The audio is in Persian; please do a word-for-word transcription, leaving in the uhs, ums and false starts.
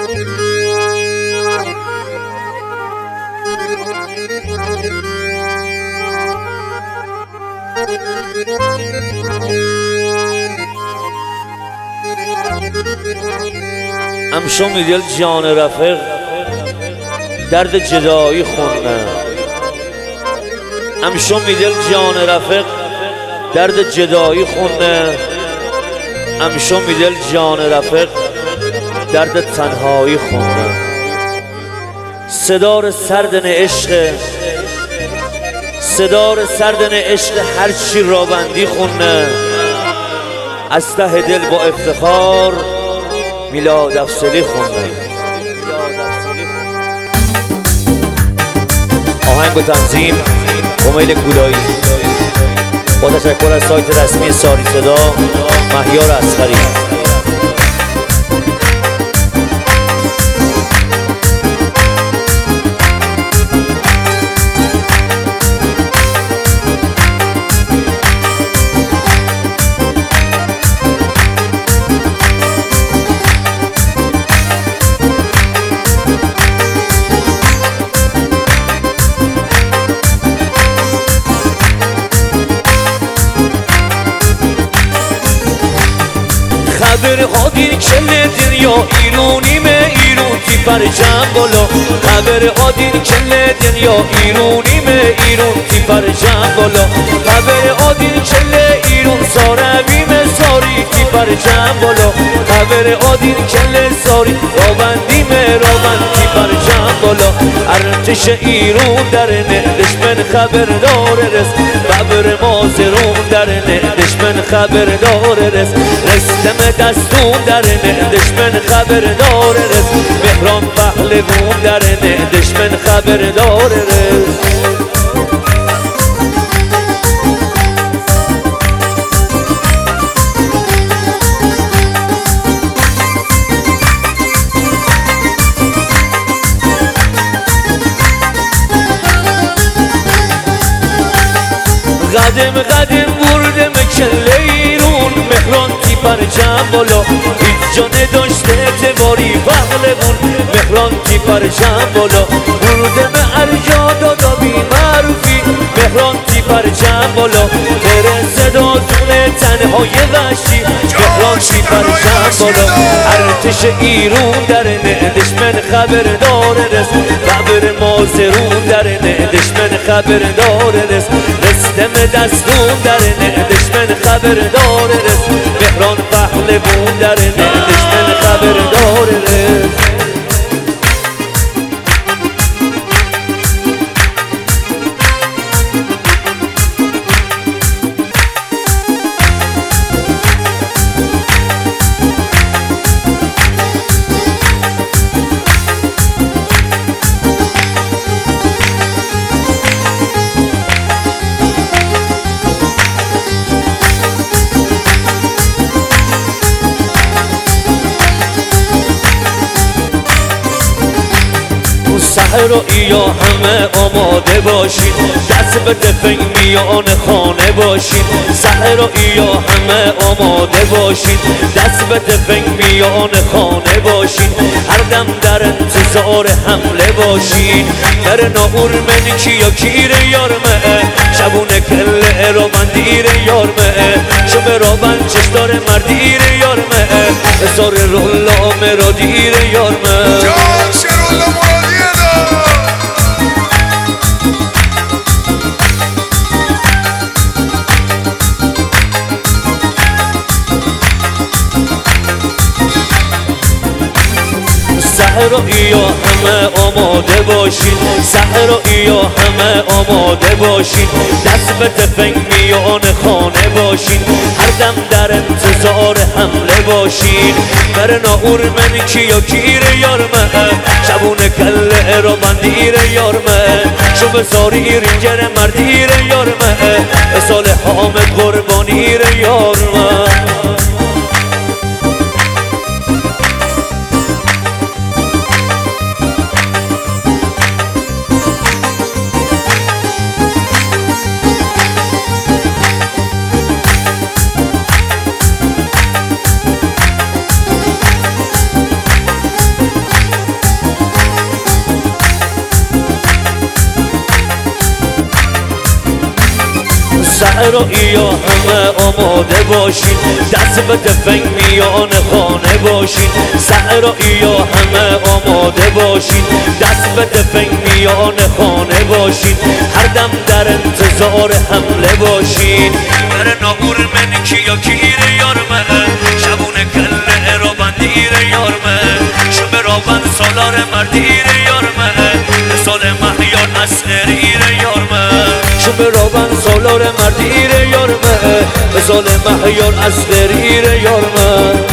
امشو میدل جان رفیق درد جدایی خونه امشو میدل جان رفیق درد جدایی خونه امشو میدل جان رفیق درد تنهایی خونه صدار سردن عشق صدار سردن عشق هر چی را بندی خونه از ته دل با افتخار میلاد افسلی خونده. آهنگ و تنظیم کمیل کولایی با تشکر از سایت رسمی ساری صدا مهیار اصغری. خبر هادی کل دنیا ایرونیم ایرون تی فرجم بالا خبر هادی کل دنیا ایرونیم ایرون تی فرجم بالا خبر هادی کل ایرون سارویم ساری تی فرجم بالا خبر هادی کل ساری راوندیم راوند تی فرجم بالا ارتش ایرون در نه دشمن خبر داره رس ببر مازرون در نه دشمن خبر داره رس رستم دستون در نه دشمن خبر داره رس مهران پهلوون در نه دشمن خبر داره رس قدم قدم بردم کل ایرون مهران تی پرچم بالا هیچ جا نداشته اعتباری پهلوون مهران تی پرچم بالا بردم ارجا دادا بی معروفی مهران تی پرچم بالا تر صدا دونه تنهای وحشی مهران تی پرچم بالا ارتش ایرون در نه دشمن خبر داره رس خبر مازرون در نه دشمن خبر داره رس رستم دستون در نه دشمن خبر داره رس مهران پهلوون در نه دشمن خبر داره رس سحر و ایا همه آماده باشین دست به تفنگ میان خانه باشین سحر و ایا همه آماده باشین دست به تفنگ میان خانه باشین هر دم در انتظار حمله باشین در ناور من کیا کیر یارمه شبونه کل رو من دیر یارمه شب را من چشدار مردیر یارمه بزار رولا مرا دیر یارمه جان شرولا مرادیه سحر و ایا همه آماده باشین سحر و ایا همه آماده باشین دست به تفنگ میان خانه باشین هر دم در انتظار حمله باشین بر ناور من کیا کیر یارمه شبونه کل رو من دیر یارمه شو بزاری رینجر مردیر یارمه سال حامد قربانیر یارمه صحرایی یا همه آماده باشین دست به تفنگ میان خانه باشین صحرایی یا همه آماده باشین دست به تفنگ میان خانه باشین هر دم در انتظار حمله باشین در ناگور من کیا کیر یارمه شبونه کله را بندیر یارمه شب را بند سالار مردیر یارمه مثال مهیار اسخریر یارمه شب را بند سالار مردیر یارمه مثال مهیار اسخریر یارمه